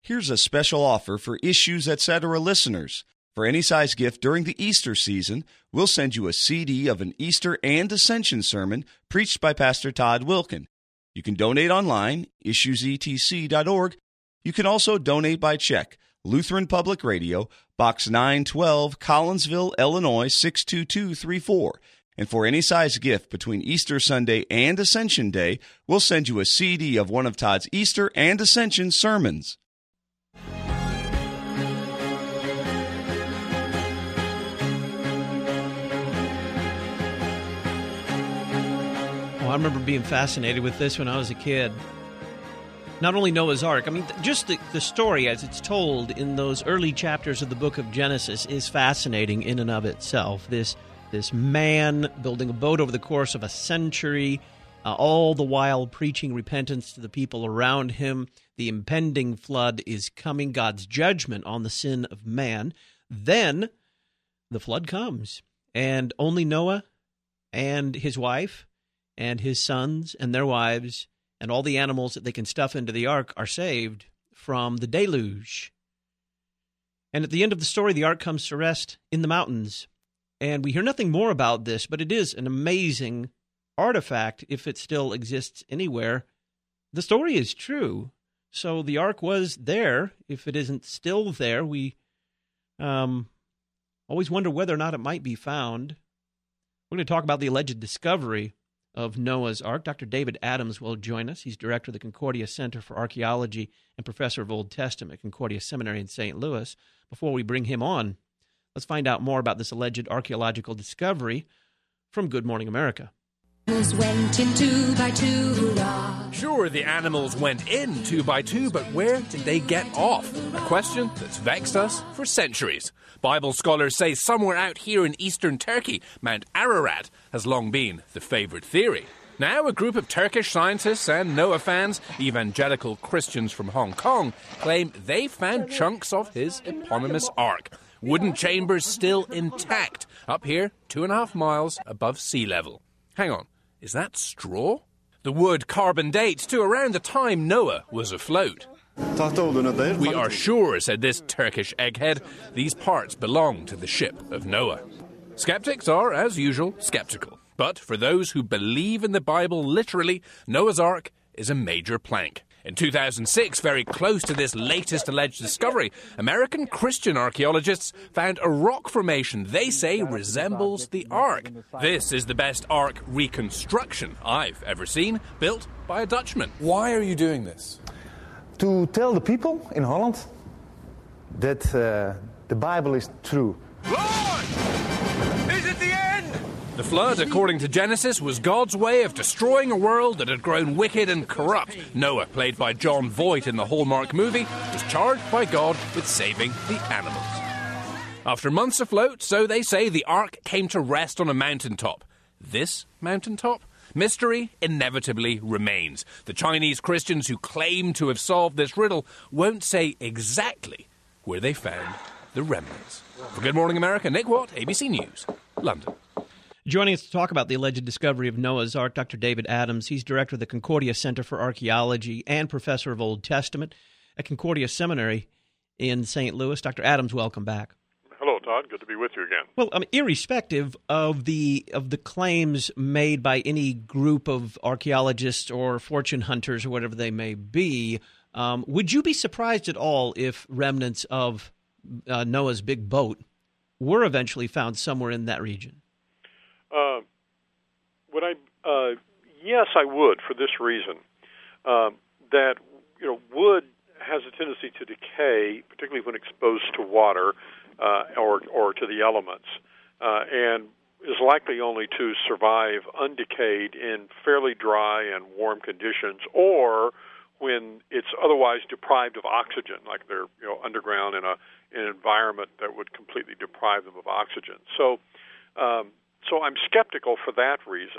Here's a special offer for Issues Etc. listeners. For any size gift during the Easter season, we'll send you a CD of an Easter and Ascension sermon preached by Pastor Todd Wilkin. You can donate online, issuesetc.org. You can also donate by check. Lutheran Public Radio, Box 912, Collinsville, Illinois 62234. And for any size gift between Easter Sunday and Ascension Day, we'll send you a CD of one of Todd's Easter and Ascension sermons. Well, I remember being fascinated with this when I was a kid. Not only Noah's Ark, I mean, just the story as it's told in those early chapters of the book of Genesis is fascinating in and of itself. This man building a boat over the course of a century, all the while preaching repentance to the people around him. The impending flood is coming, God's judgment on the sin of man. Then the flood comes, and only Noah and his wife and his sons and their wives and all the animals that they can stuff into the ark are saved from the deluge. And at the end of the story, the ark comes to rest in the mountains. And we hear nothing more about this, but it is an amazing artifact if it still exists anywhere. The story is true. So the ark was there. If it isn't still there, we always wonder whether or not it might be found. We're going to talk about the alleged discovery of Noah's Ark. Dr. David Adams will join us. He's director of the Concordia Center for Archaeology and professor of Old Testament at Concordia Seminary in St. Louis. Before we bring him on, let's find out more about this alleged archaeological discovery from Good Morning America. Went in two by two. Sure, the animals went in 2 by 2, but where did they get off? A question that's vexed us for centuries. Bible scholars say somewhere out here in eastern Turkey, Mount Ararat has long been the favourite theory. Now, a group of Turkish scientists and Noah fans, evangelical Christians from Hong Kong, claim they found chunks of his eponymous ark. Wooden chambers still intact, up here 2.5 miles above sea level. Hang on, is that straw? The wood carbon dates to around the time Noah was afloat. We are sure, said this Turkish egghead, these parts belong to the ship of Noah. Skeptics are, as usual, skeptical. But for those who believe in the Bible literally, Noah's Ark is a major plank. In 2006, very close to this latest alleged discovery, American Christian archaeologists found a rock formation they say resembles the Ark. This is the best Ark reconstruction I've ever seen, built by a Dutchman. Why are you doing this? To tell the people in Holland that the Bible is true. Lord! Is it the end? The flood, according to Genesis, was God's way of destroying a world that had grown wicked and corrupt. Noah, played by Jon Voight in the Hallmark movie, was charged by God with saving the animals. After months afloat, so they say, the ark came to rest on a mountaintop. This mountaintop? Mystery inevitably remains. The Chinese Christians who claim to have solved this riddle won't say exactly where they found the remnants. For Good Morning America, Nick Watt, ABC News, London. Joining us to talk about the alleged discovery of Noah's Ark, Dr. David Adams. He's director of the Concordia Center for Archaeology and professor of Old Testament at Concordia Seminary in St. Louis. Dr. Adams, welcome back. Hello, Todd. Good to be with you again. Well, irrespective of the claims made by any group of archaeologists or fortune hunters or whatever they may be, would you be surprised at all if remnants of Noah's big boat were eventually found somewhere in that region? Yes, I would, for this reason. That, wood has a tendency to decay, particularly when exposed to water or to the elements, and is likely only to survive undecayed in fairly dry and warm conditions, or when it's otherwise deprived of oxygen, like they're underground in an environment that would completely deprive them of oxygen. So I'm skeptical for that reason.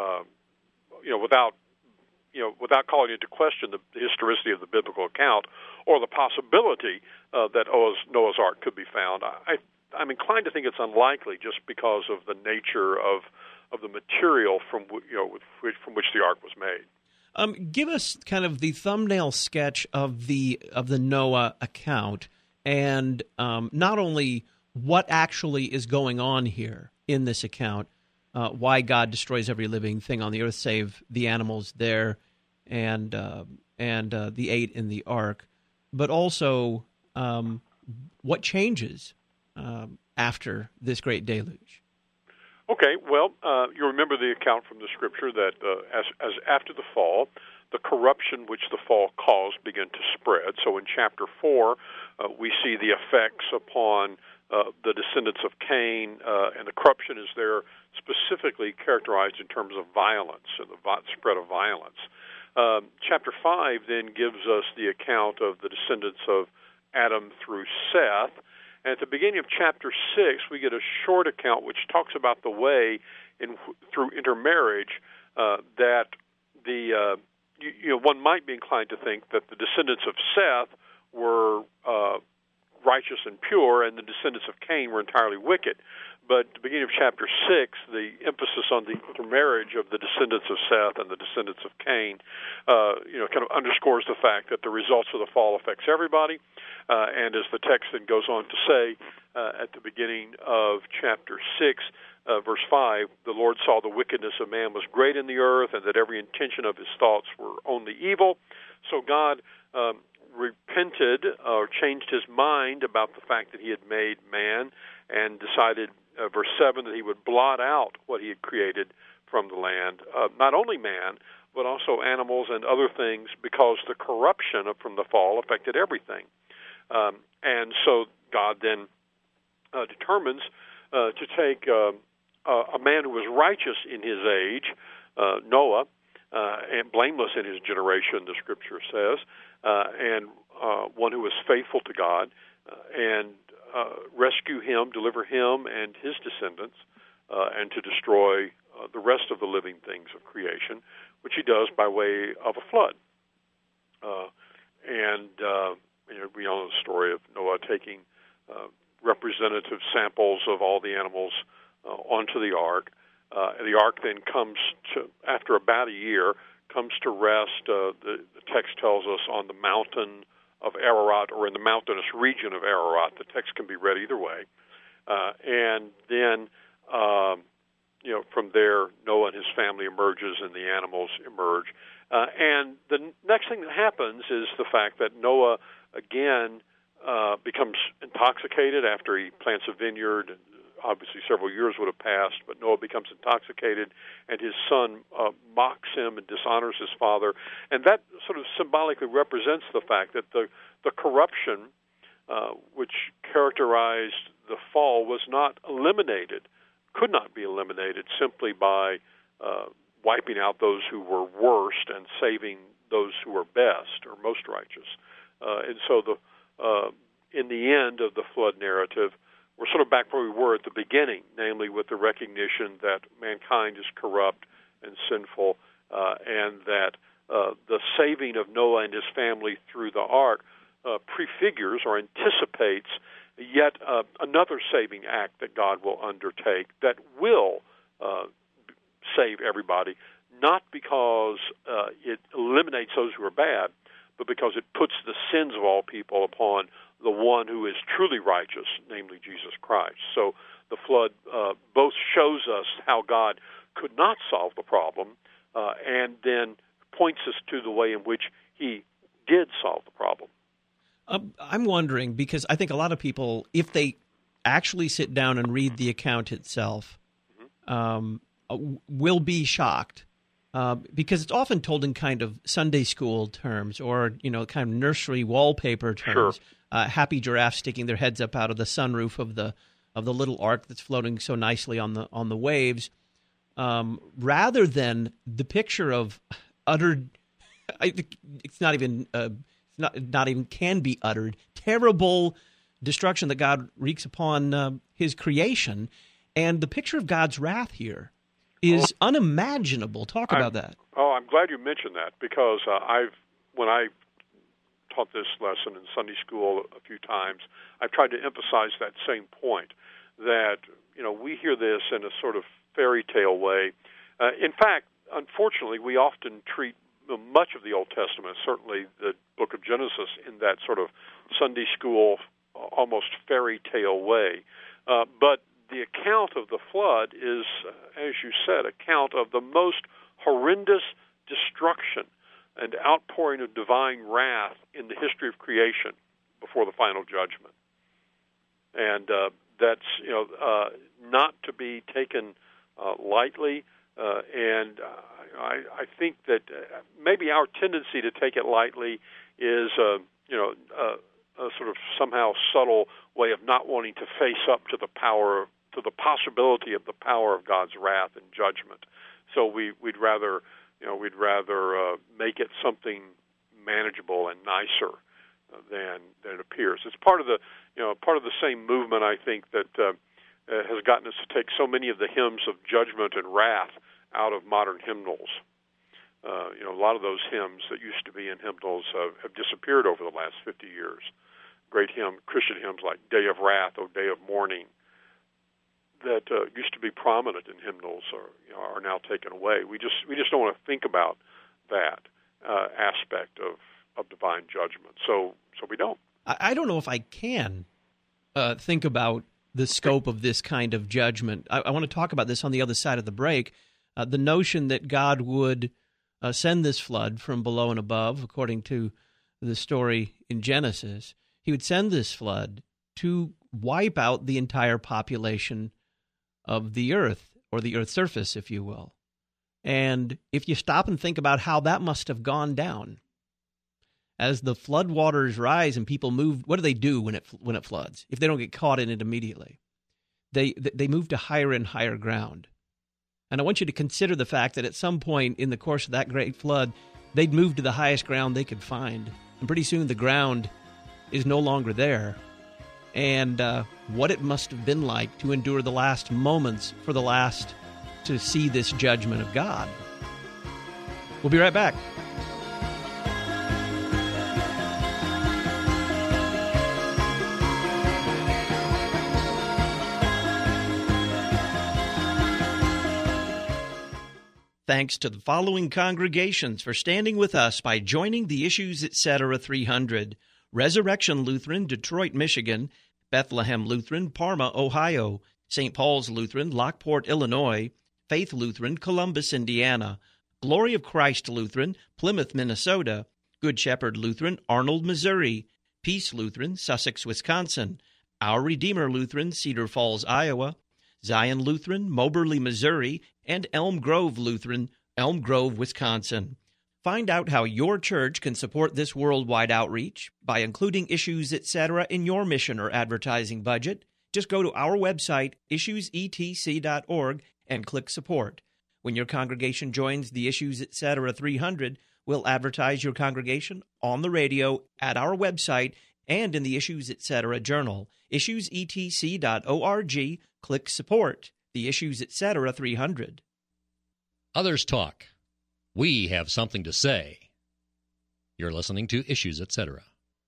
Without calling into question the historicity of the biblical account or the possibility that Noah's Ark could be found, I'm inclined to think it's unlikely, just because of the nature of the material from which the Ark was made. Give us kind of the thumbnail sketch of the Noah account, and not only what actually is going on here in this account, why God destroys every living thing on the earth, save the animals there, and the 8 in the ark, but also what changes after this great deluge. Okay, well, you remember the account from the Scripture that as after the fall, the corruption which the fall caused began to spread. So in chapter 4, we see the effects upon the descendants of Cain, and the corruption is there specifically characterized in terms of violence and the spread of violence. Chapter 5 then gives us the account of the descendants of Adam through Seth. And at the beginning of chapter 6, we get a short account which talks about the way through intermarriage that one might be inclined to think that the descendants of Seth were righteous and pure, and the descendants of Cain were entirely wicked. But at the beginning of chapter 6, the emphasis on the intermarriage of the descendants of Seth and the descendants of Cain, kind of underscores the fact that the results of the fall affects everybody. And as the text then goes on to say, at the beginning of chapter 6, verse 5, the Lord saw the wickedness of man was great in the earth, and that every intention of his thoughts were only evil. So God repented or changed his mind about the fact that he had made man, and decided, verse 7, that he would blot out what he had created from the land, not only man, but also animals and other things, because the corruption from the fall affected everything. And so God then determines to take a man who was righteous in his age, Noah, and blameless in his generation, the Scripture says, and one who was faithful to God, and rescue him, deliver him and his descendants, and to destroy the rest of the living things of creation, which he does by way of a flood. We all know the story of Noah taking representative samples of all the animals onto the ark. The ark then comes to, after about a year, comes to rest, the text tells us, on the mountain of Ararat, or in the mountainous region of Ararat. The text can be read either way. And then, from there, Noah and his family emerges, and the animals emerge. And the next thing that happens is the fact that Noah, again, becomes intoxicated after he plants a vineyard. Obviously, several years would have passed, but Noah becomes intoxicated, and his son mocks him and dishonors his father. And that sort of symbolically represents the fact that the corruption which characterized the fall was not eliminated, could not be eliminated simply by wiping out those who were worst and saving those who were best or most righteous. And so in the end of the flood narrative, we're sort of back where we were at the beginning, namely with the recognition that mankind is corrupt and sinful, and that the saving of Noah and his family through the ark prefigures or anticipates yet another saving act that God will undertake that will save everybody, not because it eliminates those who are bad, but because it puts the sins of all people upon the one who is truly righteous, namely Jesus Christ. So the flood both shows us how God could not solve the problem, and then points us to the way in which he did solve the problem. I'm wondering, because I think a lot of people, if they actually sit down and read the account itself, will be shocked. Because it's often told in kind of Sunday school terms, or kind of nursery wallpaper terms. Sure. Happy giraffes sticking their heads up out of the sunroof of the little ark that's floating so nicely on the waves, rather than the picture of utter. It's not even can be uttered. Terrible destruction that God wreaks upon His creation, and the picture of God's wrath here is unimaginable. Talk about that. Oh, I'm glad you mentioned that, because when I taught this lesson in Sunday school a few times, I've tried to emphasize that same point, that we hear this in a sort of fairy tale way. In fact, unfortunately, we often treat much of the Old Testament, certainly the book of Genesis, in that sort of Sunday school, almost fairy tale way. But the account of the flood is, as you said, account of the most horrendous destruction and outpouring of divine wrath in the history of creation before the final judgment. And that's not to be taken lightly. And I think that maybe our tendency to take it lightly is a sort of somehow subtle way of not wanting to face up to the possibility of the power of God's wrath and judgment. So we'd rather make it something manageable and nicer than it appears. It's part of the same movement, I think, that has gotten us to take so many of the hymns of judgment and wrath out of modern hymnals. A lot of those hymns that used to be in hymnals have disappeared over the last 50 years. Great Christian hymns like Day of Wrath, O Day of Mourning, that used to be prominent in hymnals are now taken away. We just don't want to think about that aspect of divine judgment. So we don't. I don't know if I can think about the scope of this kind of judgment. I want to talk about this on the other side of the break. The notion that God would send this flood from below and above, according to the story in Genesis, he would send this flood to wipe out the entire population of the earth, or the earth's surface, if you will. And if you stop and think about how that must have gone down, as the flood waters rise and people move, what do they do when it floods? If they don't get caught in it immediately, they move to higher and higher ground. And I want you to consider the fact that at some point in the course of that great flood, they'd move to the highest ground they could find. And pretty soon the ground is no longer there. And what it must have been like to endure the last moments to see this judgment of God. We'll be right back. Thanks to the following congregations for standing with us by joining the Issues Etc. 300. Resurrection Lutheran, Detroit, Michigan; Bethlehem Lutheran, Parma, Ohio; St. Paul's Lutheran, Lockport, Illinois; Faith Lutheran, Columbus, Indiana; Glory of Christ Lutheran, Plymouth, Minnesota; Good Shepherd Lutheran, Arnold, Missouri; Peace Lutheran, Sussex, Wisconsin; Our Redeemer Lutheran, Cedar Falls, Iowa; Zion Lutheran, Moberly, Missouri; and Elm Grove Lutheran, Elm Grove, Wisconsin. Find out how your church can support this worldwide outreach by including Issues Etc. in your mission or advertising budget. Just go to our website, issuesetc.org, and click Support. When your congregation joins the Issues Etc. 300, we'll advertise your congregation on the radio, at our website, and in the Issues Etc. journal. issuesetc.org, click Support. The Issues Etc. 300. Others talk. We have something to say. You're listening to Issues Etc.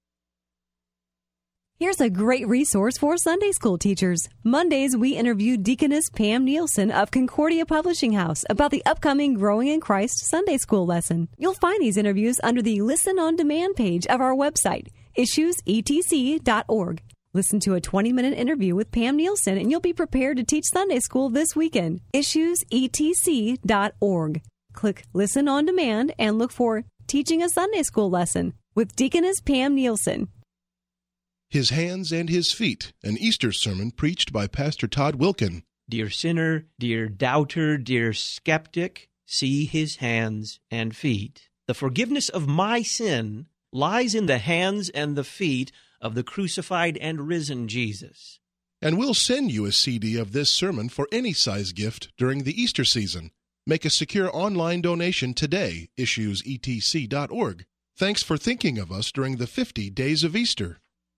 Here's a great resource for Sunday school teachers. Mondays, we interview Deaconess Pam Nielsen of Concordia Publishing House about the upcoming Growing in Christ Sunday school lesson. You'll find these interviews under the Listen on Demand page of our website, issuesetc.org. Listen to a 20-minute interview with Pam Nielsen, and you'll be prepared to teach Sunday school this weekend. issuesetc.org. Click Listen on Demand and look for Teaching a Sunday School Lesson with Deaconess Pam Nielsen. His Hands and His Feet, an Easter sermon preached by Pastor Todd Wilkin. Dear sinner, dear doubter, dear skeptic, see his hands and feet. The forgiveness of my sin lies in the hands and the feet of the crucified and risen Jesus. And we'll send you a CD of this sermon for any size gift during the Easter season. Make a secure online donation today, issuesetc.org. Thanks for thinking of us during the 50 days of Easter.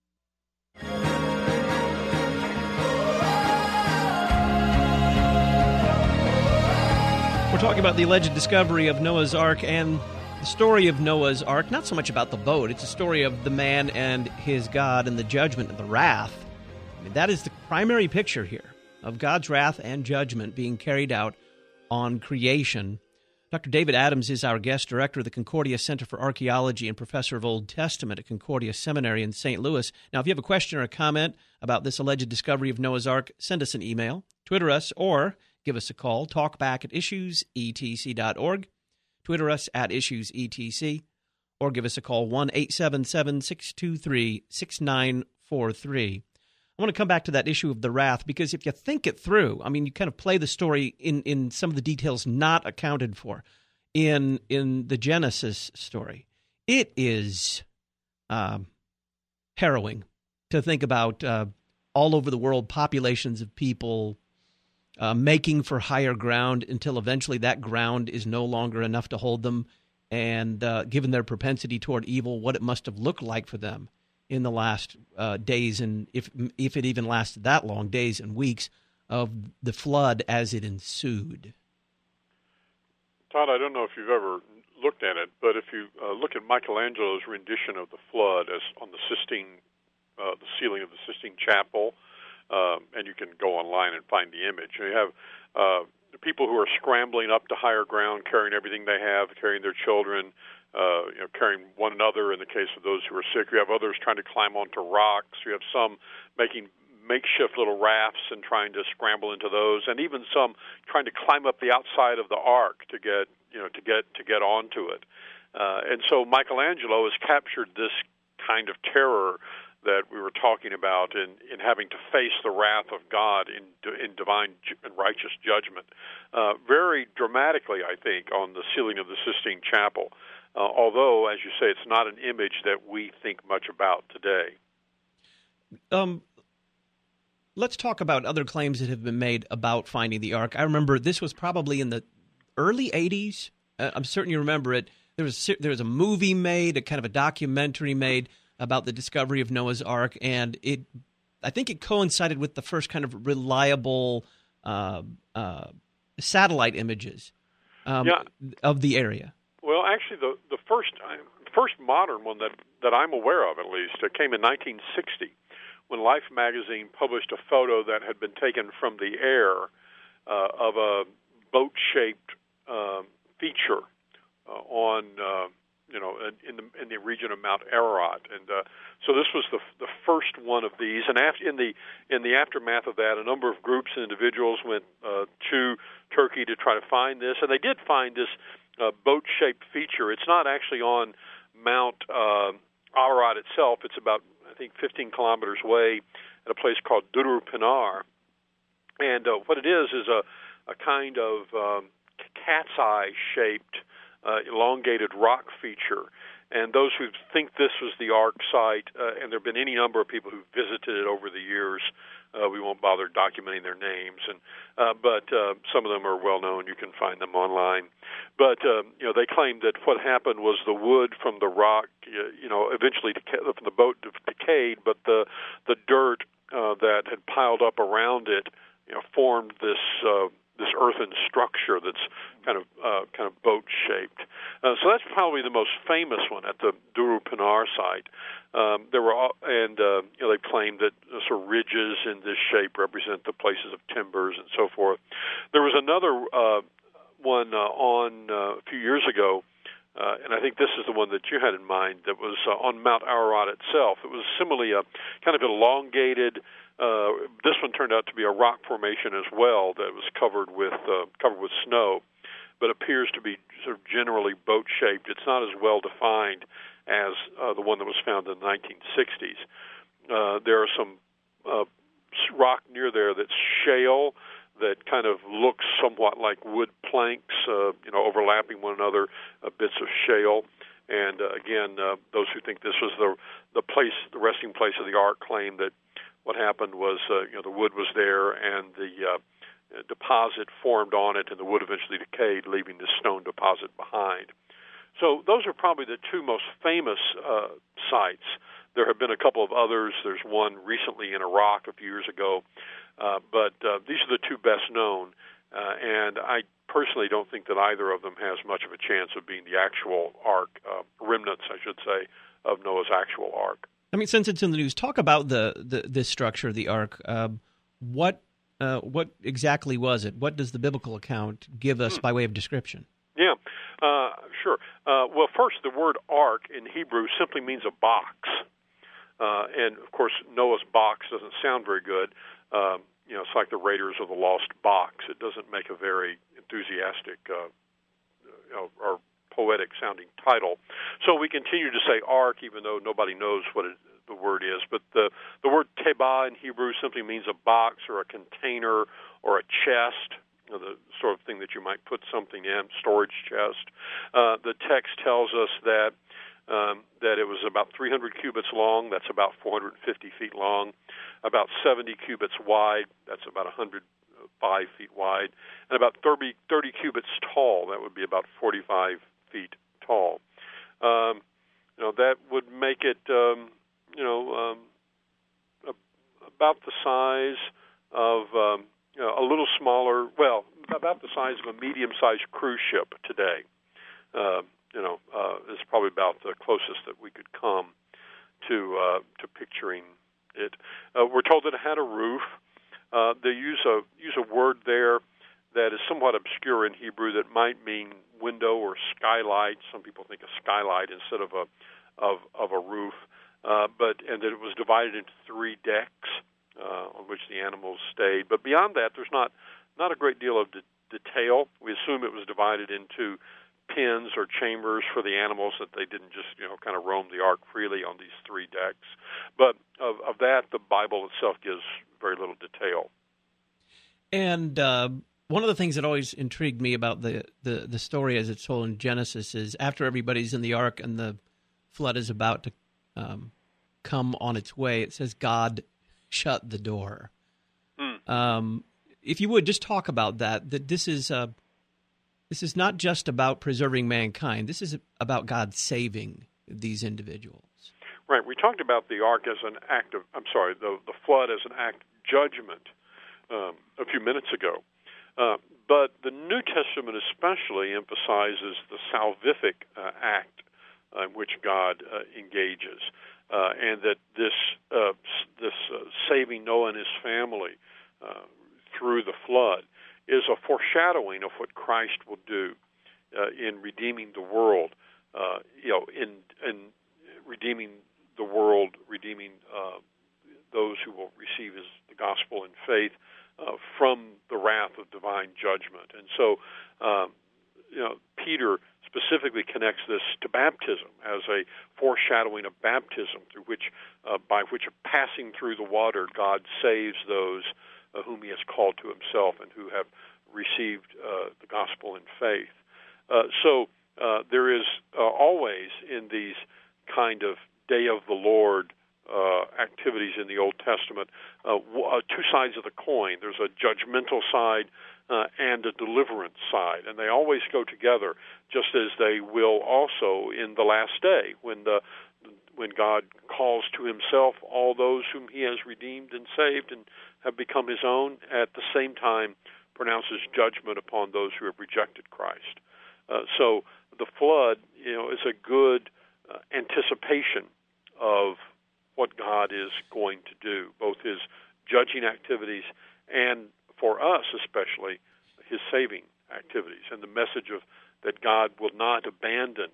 We're talking about the alleged discovery of Noah's Ark and the story of Noah's Ark, not so much about the boat. It's a story of the man and his God and the judgment and the wrath. I mean, that is the primary picture here of God's wrath and judgment being carried out on creation. Dr. David Adams is our guest director of the Concordia Center for Archaeology and professor of Old Testament at Concordia Seminary in St. Louis. Now, if you have a question or a comment about this alleged discovery of Noah's Ark, send us an email, Twitter us, or give us a call. Talk back at issuesetc.org. Twitter us at issuesetc, or give us a call, 1-877-623-6943. I want to come back to that issue of the wrath, because if you think it through, I mean, you kind of play the story in some of the details not accounted for in the Genesis story. It is harrowing to think about all over the world populations of people making for higher ground until eventually that ground is no longer enough to hold them, and given their propensity toward evil, what it must have looked like for them in the last days, and if it even lasted that long, days and weeks of the flood as it ensued. Todd, I don't know if you've ever looked at it, but if you look at Michelangelo's rendition of the flood as on the Sistine, the ceiling of the Sistine Chapel, and you can go online and find the image. You have the people who are scrambling up to higher ground, carrying everything they have, carrying their children, carrying one another in the case of those who are sick. You have others trying to climb onto rocks. You have some making makeshift little rafts and trying to scramble into those, and even some trying to climb up the outside of the ark to get onto it. And so Michelangelo has captured this kind of terror that we were talking about in having to face the wrath of God in divine and righteous judgment, very dramatically, I think, on the ceiling of the Sistine Chapel. Although, as you say, it's not an image that we think much about today. Let's talk about other claims that have been made about finding the Ark. I remember this was probably in the early 80s. I'm certain you remember it. There was a movie made, a kind of a documentary made about the discovery of Noah's Ark, and I think it coincided with the first kind of reliable satellite images of the area. Well, actually, the first modern one that I'm aware of, at least, came in 1960 when Life magazine published a photo that had been taken from the air of a boat-shaped feature in the region of Mount Ararat, and so this was the first one of these. And in the aftermath of that, a number of groups and individuals went to Turkey to try to find this, and they did find this boat-shaped feature. It's not actually on Mount Ararat itself. It's about, I think, 15 kilometers away at a place called Duru Pinar. And what it is a kind of cat's eye-shaped, elongated rock feature. And those who think this was the Ark site, and there have been any number of people who visited it over the years, we won't bother documenting their names, but some of them are well known. You can find them online. But they claim that what happened was the wood from the rock, eventually from the boat decayed, but the dirt that had piled up around it, formed this earthen structure that's kind of boat shaped. So that's probably the most famous one at the Duru Pinar site. They claimed that sort of ridges in this shape represent the places of timbers and so forth. There was another one on a few years ago, and I think this is the one that you had in mind, that was on Mount Ararat itself. It was similarly a kind of elongated. This one turned out to be a rock formation as well that was covered with snow, but appears to be sort of generally boat-shaped. It's not as well defined as the one that was found in the 1960s. There are some rock near there that's shale that kind of looks somewhat like wood planks, overlapping one another, bits of shale. And again, those who think this was the resting place of the Ark, claim that what happened was, the wood was there, and the deposit formed on it, and the wood eventually decayed, leaving this stone deposit behind. So those are probably the two most famous sites. There have been a couple of others. There's one recently in Iraq a few years ago, but these are the two best known, and I personally don't think that either of them has much of a chance of being the actual Ark, remnants, I should say, of Noah's actual Ark. I mean, since it's in the news, talk about this structure of the Ark. What exactly was it? What does the biblical account give us by way of description? Yeah, Sure. Well, first, the word ark in Hebrew simply means a box. And, of course, Noah's box doesn't sound very good. It's like the Raiders of the Lost Box. It doesn't make a very enthusiastic or poetic-sounding title. So we continue to say ark, even though nobody knows what the word is. But the word tebah in Hebrew simply means a box or a container or a chest, the sort of thing that you might put something in, storage chest. The text tells us that it was about 300 cubits long. That's about 450 feet long. About 70 cubits wide. That's about 105 feet wide. And about 30 cubits tall. That would be about 45 feet tall. That would make it, about the size of a little smaller. Well, about the size of a medium-sized cruise ship today. Is probably about the closest that we could come to picturing it. We're told that it had a roof. They use a word there that is somewhat obscure in Hebrew that might mean window or skylight. Some people think a skylight instead of a roof. And that it was divided into 3 decks on which the animals stayed. But beyond that, there's not a great deal of detail. We assume it was divided into pens or chambers for the animals, that they didn't just kind of roam the ark freely on these 3 decks. But of that, the Bible itself gives very little detail. And one of the things that always intrigued me about the story as it's told in Genesis is after everybody's in the ark and the flood is about to come on its way, it says God shut the door. If you would just talk about that this is not just about preserving mankind. This is about God saving these individuals. Right. We talked about the ark as an act of, the flood as an act of judgment a few minutes ago. But the New Testament especially emphasizes the salvific act in which God engages, and that this saving Noah and his family through the flood is a foreshadowing of what Christ will do in redeeming the world, in redeeming the world, redeeming those who will receive the gospel in faith from the wrath of divine judgment. And so, Peter specifically connects this to baptism as a foreshadowing of baptism, through which, by which, passing through the water, God saves those whom he has called to himself and who have received the gospel in faith. So there is always in these kind of Day of the Lord activities in the Old Testament 2 sides of the coin. There's a judgmental side and a deliverance side, and they always go together, just as they will also in the last day when God calls to himself all those whom he has redeemed and saved and have become his own, at the same time pronounces judgment upon those who have rejected Christ. So the flood, is a good anticipation of what God is going to do, both his judging activities and, for us especially, his saving activities, and the message of that God will not abandon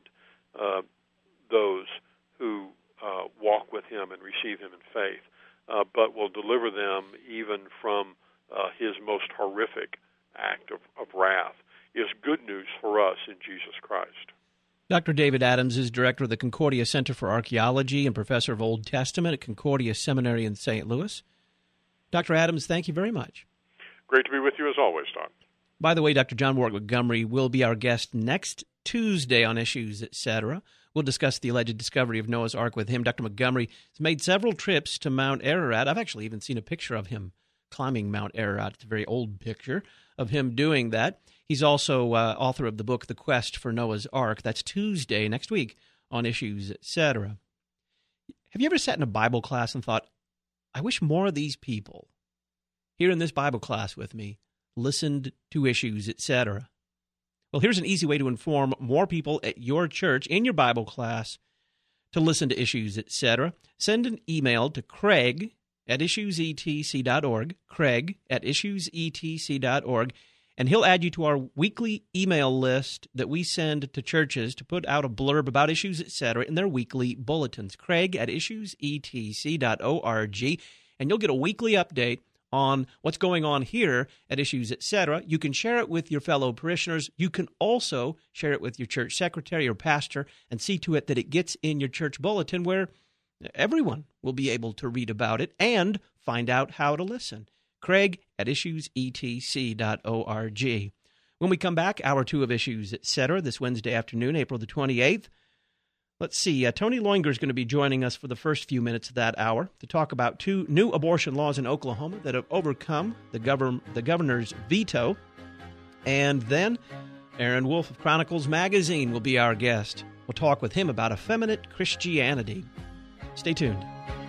those who walk with him and receive him in faith, but will deliver them even from his most horrific act of wrath, is good news for us in Jesus Christ. Dr. David Adams is director of the Concordia Center for Archaeology and professor of Old Testament at Concordia Seminary in St. Louis. Dr. Adams, thank you very much. Great to be with you as always, Don. By the way, Dr. John Warwick Montgomery will be our guest next Tuesday on Issues, Etc. We'll discuss the alleged discovery of Noah's Ark with him. Dr. Montgomery has made several trips to Mount Ararat. I've actually even seen a picture of him climbing Mount Ararat. It's a very old picture of him doing that. He's also author of the book, The Quest for Noah's Ark. That's Tuesday next week on Issues, Etc. Have you ever sat in a Bible class and thought, I wish more of these people here in this Bible class with me listened to Issues, Etc.? Well, here's an easy way to inform more people at your church in your Bible class to listen to Issues, Etc. Send an email to Craig at issuesetc.org, Craig at issuesetc.org, and he'll add you to our weekly email list that we send to churches to put out a blurb about issues, etc., in their weekly bulletins. Craig at issuesetc.org, and you'll get a weekly update on what's going on here at Issues, etc. You can share it with your fellow parishioners. You can also share it with your church secretary or pastor and see to it that it gets in your church bulletin where everyone will be able to read about it and find out how to listen. Craig at issuesetc.org. When we come back, Hour 2 of Issues, etc., this Wednesday afternoon, April the 28th, let's see, Tony Loinger is going to be joining us for the first few minutes of that hour to talk about 2 new abortion laws in Oklahoma that have overcome the governor's veto. And then Aaron Wolf of Chronicles Magazine will be our guest. We'll talk with him about effeminate Christianity. Stay tuned.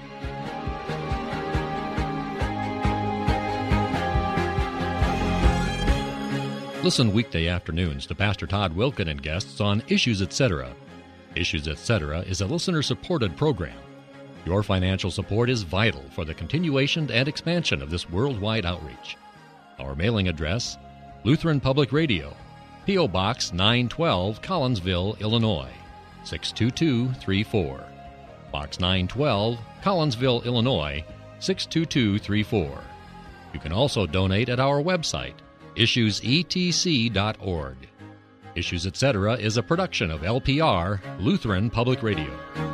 Listen weekday afternoons to Pastor Todd Wilken and guests on Issues, Etc. Issues, Etc. is a listener-supported program. Your financial support is vital for the continuation and expansion of this worldwide outreach. Our mailing address, Lutheran Public Radio, P.O. Box 912, Collinsville, Illinois, 62234. Box 912, Collinsville, Illinois, 62234. You can also donate at our website, issuesetc.org. Issues, Etc. is a production of LPR, Lutheran Public Radio.